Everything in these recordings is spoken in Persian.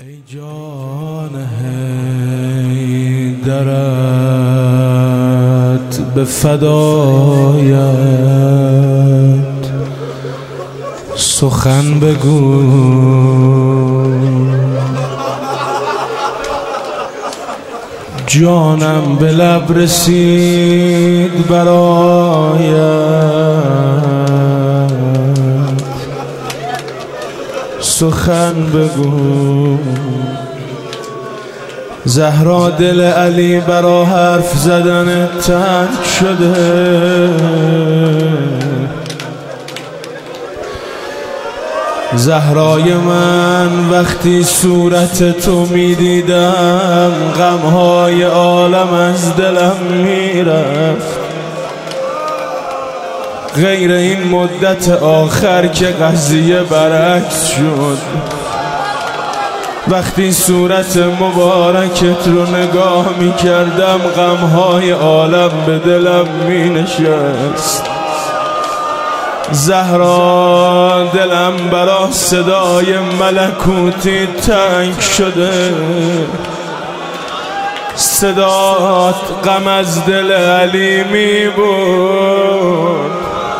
ای جان حیدرت به فدایت سخن بگو، جانم به لب رسید برایت سخن بگو. زهرا دل علی برا حرف زدن تنگ شده، زهرای من وقتی صورت تو می دیدم غمهای عالم از دلم می رفت. غیر این مدت آخر که قضیه برعکس شد، وقتی صورت مبارکت رو نگاه می کردم غمهای عالم به دلم می نشست. زهرا دلم برا صدای ملکوتی تنگ شده، صدات غم از دل علی می بود.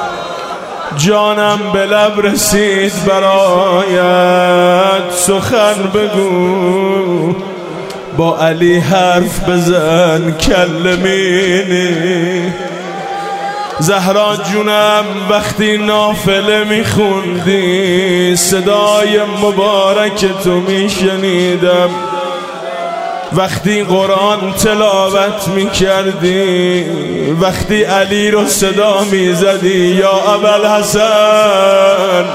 جانم به لب رسید برایت سخن بگو، با علی حرف بزن کلمینی. زهرا جونم وقتی نافله میخوندی صدای مبارک تو میشنیدم، وقتی قرآن تلاوت میکردی، وقتی علی رو صدا میزدی یا ابوالحسن.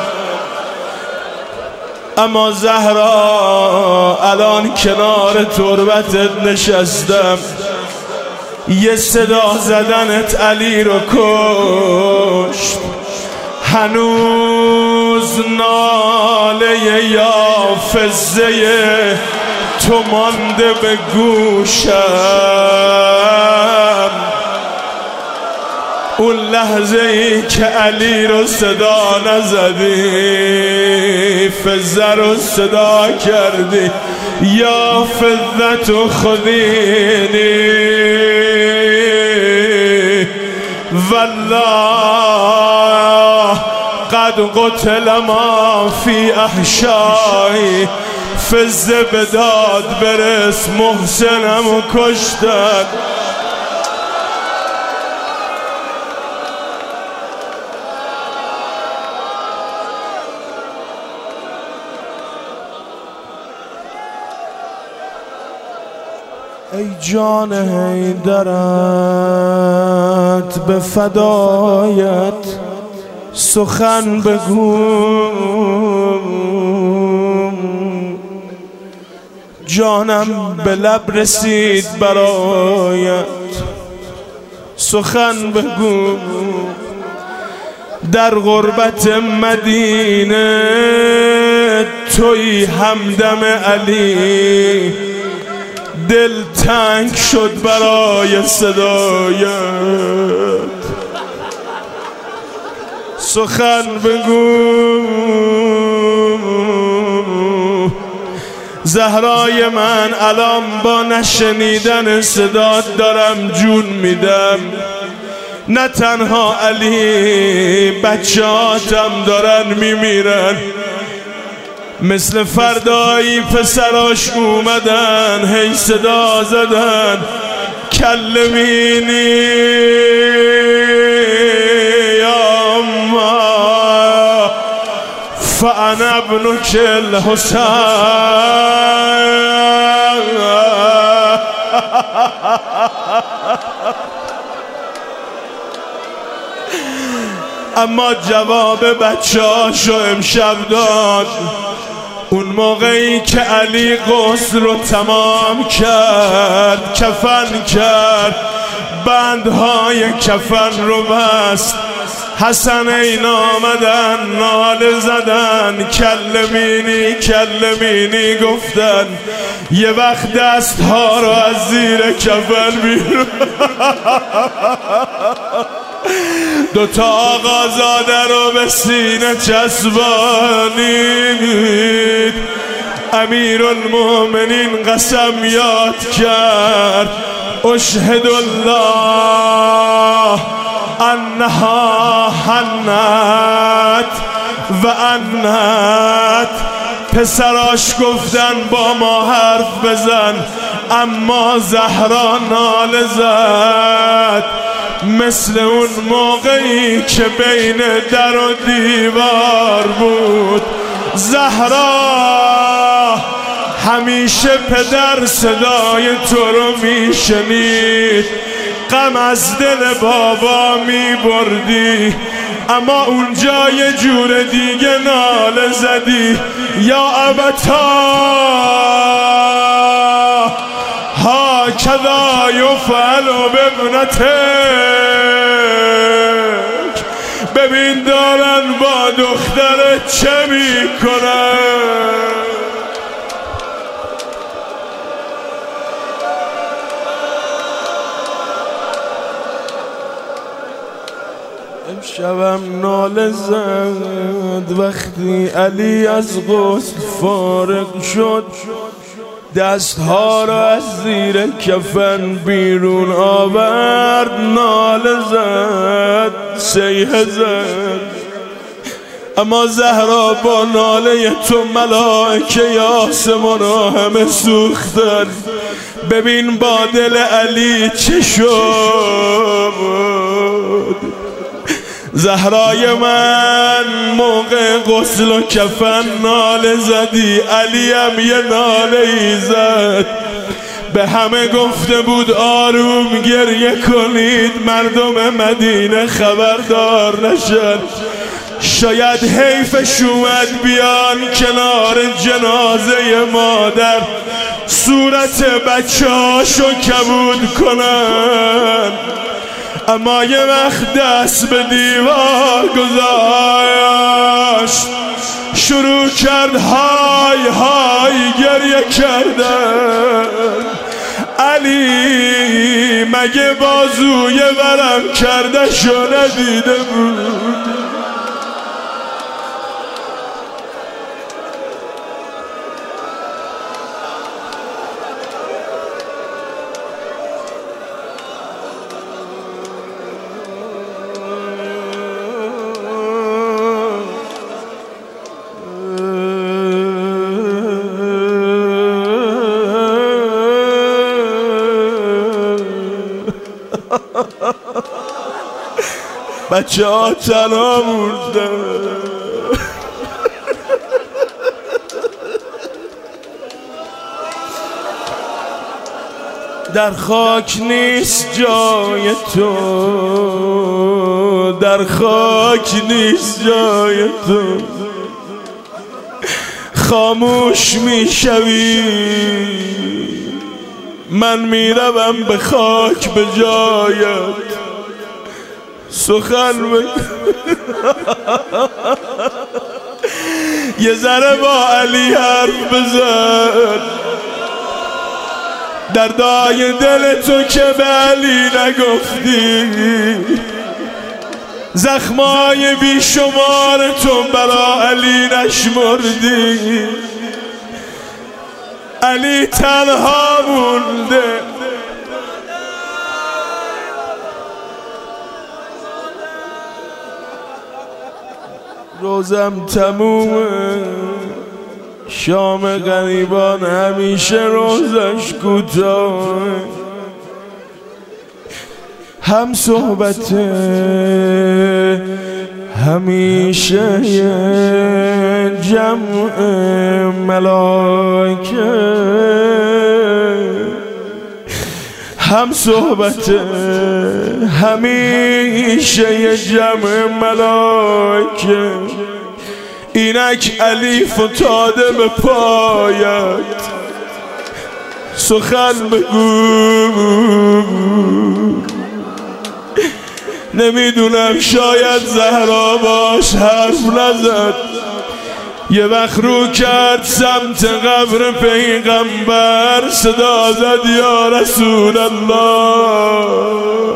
اما زهرا الان کنار تربتت نشستم، یه صدا زدنت علی رو کشت. هنوز ناله یا فزه تو مانده به گوشم، اون لحظه ای که علی رو صدا نزدی فزه رو صدا کردی. یا فزه خودینی والله قد قتل ما فی احشایی. فزه به داد برس محسنم و کشتن. ای جان حیدرت به فدایت سخن بگو، جانم به لب رسید برایت سخن بگو. در غربت مدینه توی همدم علی، دل تنگ شد برای صدایت سخن بگو. زهرای من الان با نشنیدن صدات دارم جون میدم. نه تنها علی، بچه‌هاتم دارن میمیرن. مثل فردایی پسراش اومدن هی صدا زدن کلمینی یا اما فانا ابنک الحسین. اما جواب بچه‌هاشو امشب داد. اون موقعی که علی غسل رو تمام کرد، کفن کرد، بندهای کفن رو بست، حسنین آمدن ناله زدن کلمینی کلمینی گفتن. یه وقت دستها رو از زیر کفن بیرون دوتا آقازاده رو به سینه چسبانید. امیر المؤمنین قسم یاد کرد اشهد الله انها حنت و انت. پسراش گفتن با ما حرف بزن، اما زهرا ناله زد مثل اون موقعی که بین در و دیوار بود. زهرا همیشه پدر صدای تو رو میشنید، غم از دل بابا میبردی، اما اونجا یه جور دیگه ناله زدی. یا ابتا ها کذا یفعل بابنتک. ببین دارن با دخترت چه میکنن. امشبم ناله زد وقتی علی از غسل فارغ شد، دستها را از زیر کفن بیرون آورد، ناله زد صیحه زد. اما زهرا با ناله تو ملائکه آسمان را همه سوختن. ببین با دل علی چه شد. زهرای من موقع غسل و کفن ناله زدی، علی هم یه ناله ای زد. به همه گفته بود آروم گریه کنید، مردم مدینه خبردار نشن. شاید حیفش اومد بیان کنار جنازه مادر، صورت بچه هاشو کبود کنن. اما یه وقت دست به دیوار گذاشت، شروع کرد های های گریه کردن. علی مگه بازوی ورم کرده شو ندیده بود؟ بچه ها تنها موندن. در خاک نیست جای تو، در خاک نیست جای تو. خاموش میشوی من میروم به خاک به جایت. سخن یه ذره با علی حرف بزن، دردای دل تو که به علی نگفتی، زخمای بیشمار تو برا علی نشمردی. علی تنها مونده، روزم تمومه، شام غریبان همیشه روزش کوتاه. هم صحبت همیشه یه جمع ملائکه، هم صحبت همیشه یه جمع ملائکه. اینک علی فتاده به پایت، سخن بگو. نمیدونم شاید زهرا باش حرف نزد، یه وقت رو کرد سمت قبر پیغمبر، صدا زد یا رسول الله.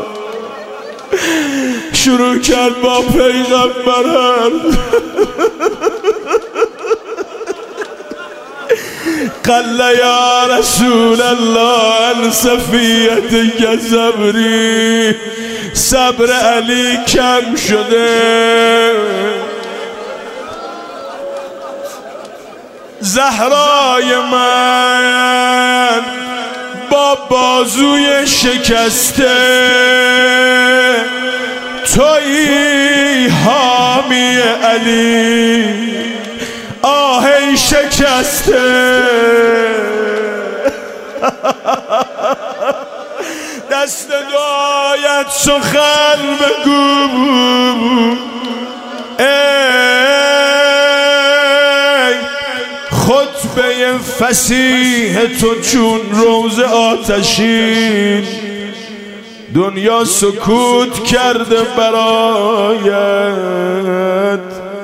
شروع کرد با پیغمبر قل یا رسول الله ان صفیتک صبری، صبر علی کم شده. زهرای من با بازوی شکسته، تویی حامی علی آهی شکسته. دست دعایت سخن بگو، ای خطبه فصیح تو چون روز آتشین، دنیا سکوت کرده برایت،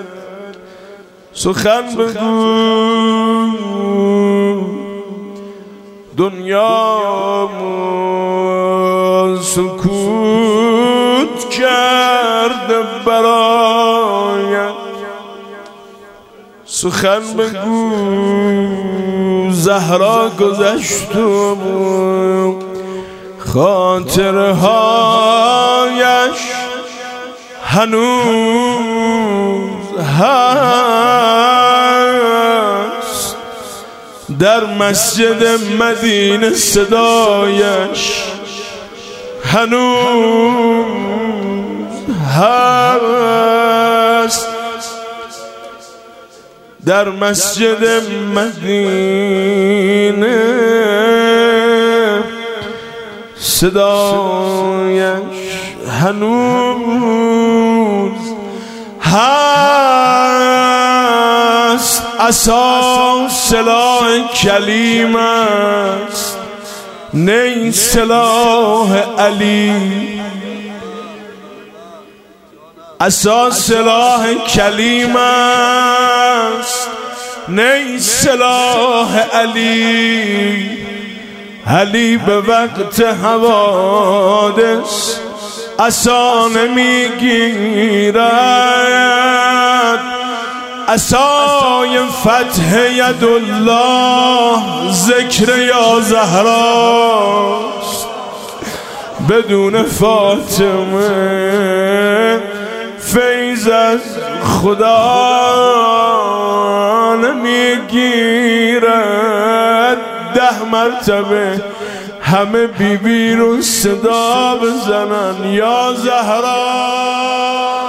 سخن بگو. دنیا سکوت کرده برایت، سخن بگو. زهرا گذشت و خاطرهایش هنوز هست، در مسجد مدینه صدایش هنوز هست، در مسجد مدینه صدایش هنوز هست. عصا سلاح کلیم است، نی سلاح علی. عصا سلاح کلیم است، نی سلاح علی. علی به وقت حوادث عصا نمیگیرد، عصای فتح یدالله ذکر یا زهراست. بدون فاطمه فیض از خدا نمیگیرد. 10 مرتبه همه بیبی رو صدا بزنن یا زهرا.